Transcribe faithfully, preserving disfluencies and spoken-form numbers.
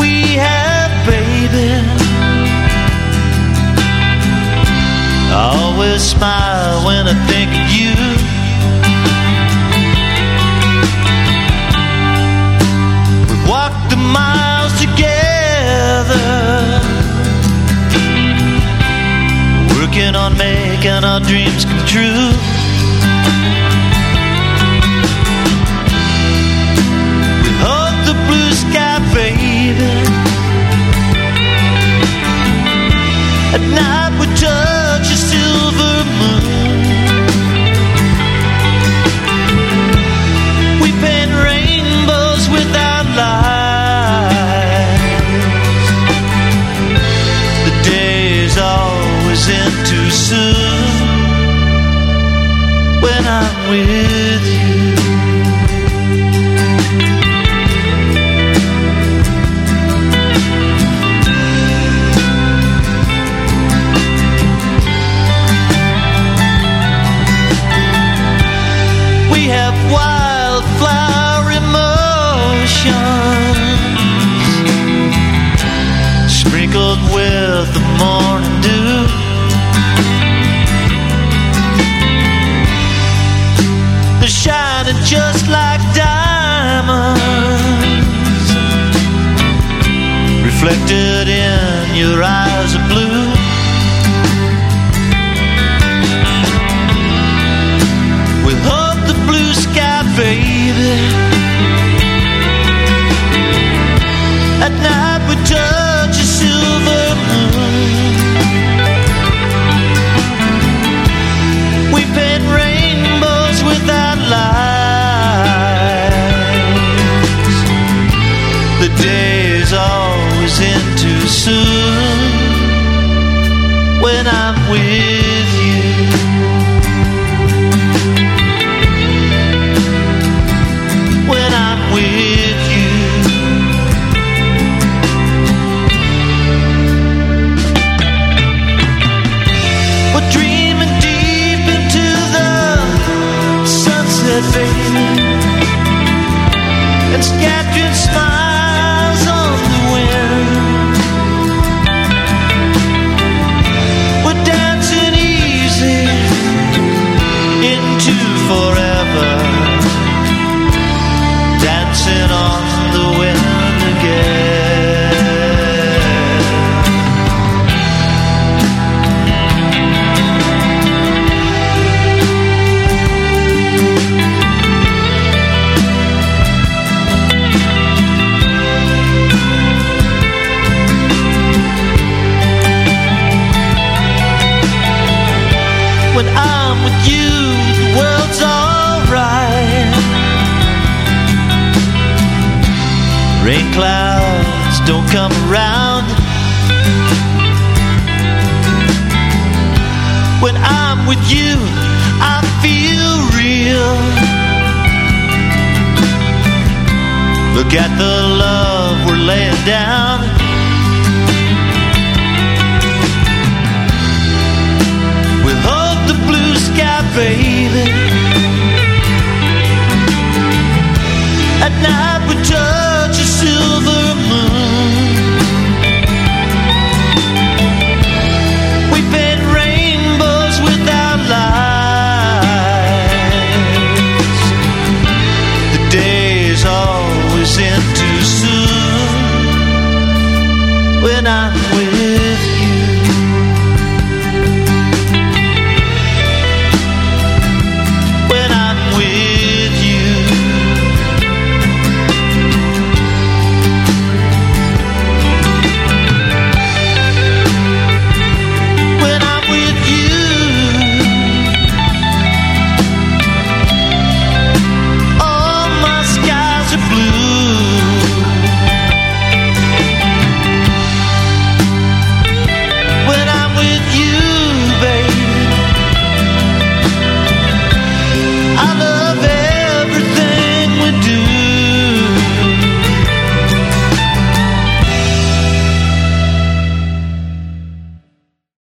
we have, baby. I always smile when I think of you. We've walked the miles together, working on making our dreams come true. We hug the blue sky, baby. At night we touch a silver moon. We paint rainbows with our lives. The day's always in too soon when I'm with you. We have wildflower emotions sprinkled with the morning dew. They're shining just like diamonds, reflected in your eyes of blue. We hug the blue sky, baby. At night we touch a silver moon. We paint rainbows with our lives. The day's always in too soon when I'm with you. When I'm with you. We're dreaming deep into the sunset, baby, and scattering smiles on the wind. We're dancing easy into forever, dancing on the wind again. When I'm with you, the world's alright. Rain clouds don't come around. When I'm with you, I feel real. Look at the love we're laying down. We hug the blue sky, baby. At night we touch a silver moon. We paint rainbows with our lives. The day's always in too soon when I'm